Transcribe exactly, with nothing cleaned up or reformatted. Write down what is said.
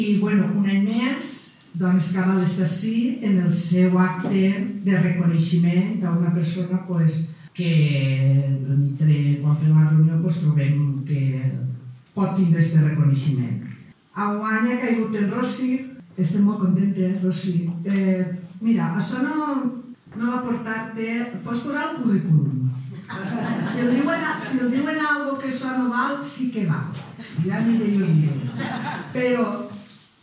I, bueno, un any més, doncs, Cabal està així en el seu acte de reconeixement d'una persona que quan fem la reunió trobem que pot tindre aquest reconeixement. Enguany ha caigut en Rossi, estem molt contentes, Rossi. Mira, això no va portar-te... Pots posar el currículum. Si el diuen algo que això no val, sí que val. Ja aniré jo dient. Però